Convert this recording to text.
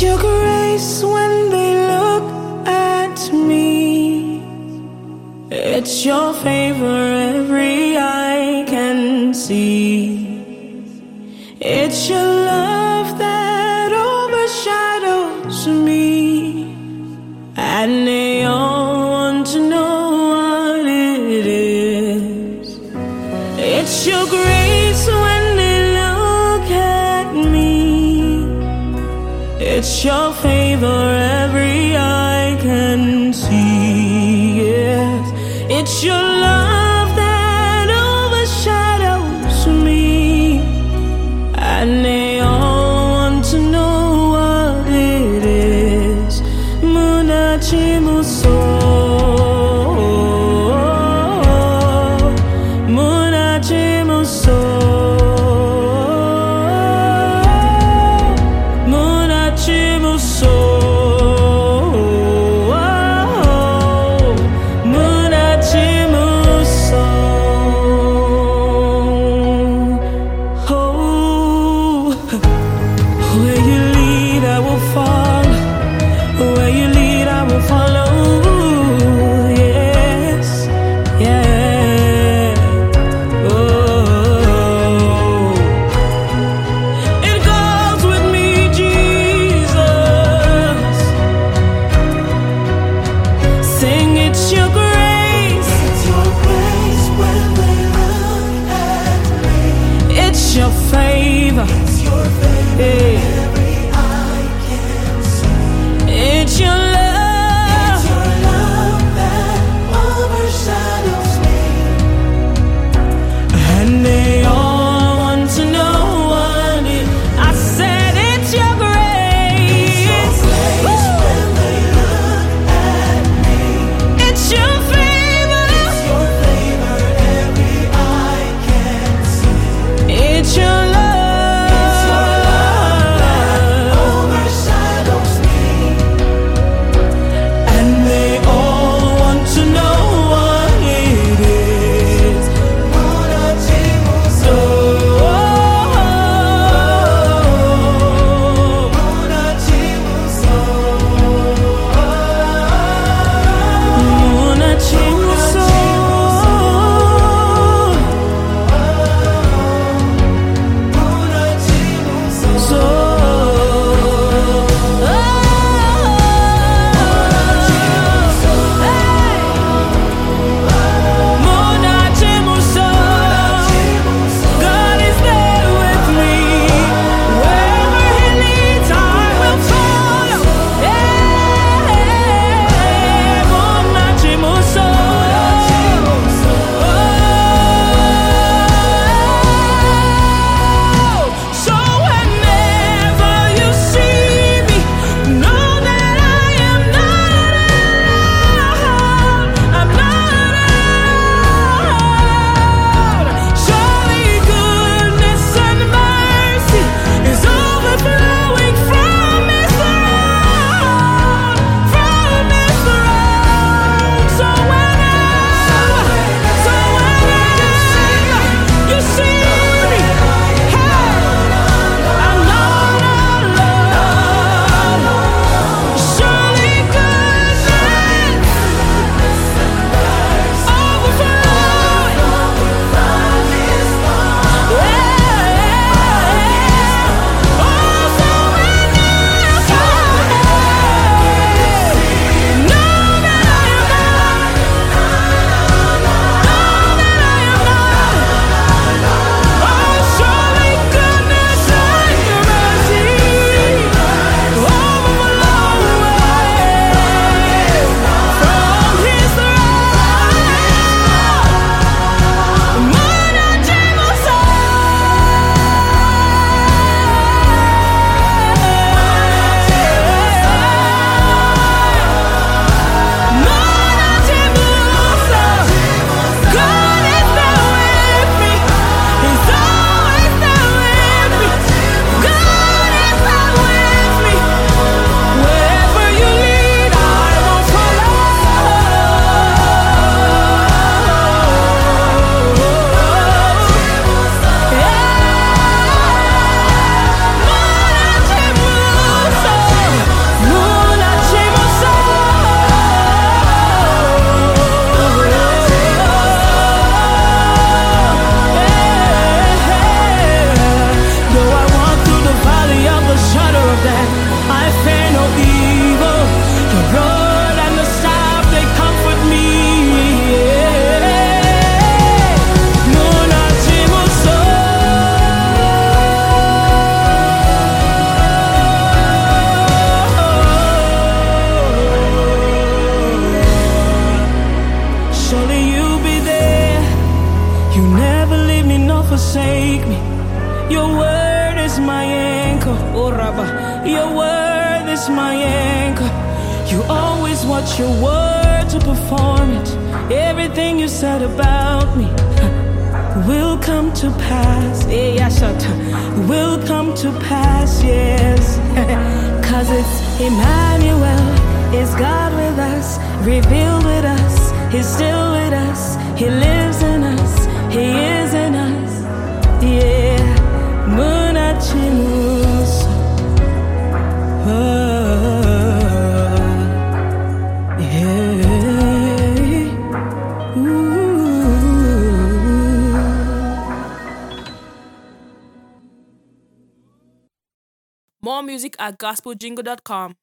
your grace when they look at me. It's your favor every eye can see. It's your love that overshadows me, and they all want to know what it is. It's your grace when they look at me. It's your favor every eye can see. Yes, it's your love that overshadows me, and they all want to know what it is. Munachi muso, munachi muso, munachi muso, munachi muso. Oh, Rabba, your word is my anchor. You always watch your word to perform it. Everything you said about me will come to pass. Will come to pass, yes. Cause it's Emmanuel, it's God with us, revealed with us, He's still with us, He lives in us, He is in us, yeah. Munachimus. More music at gospeljingle.com.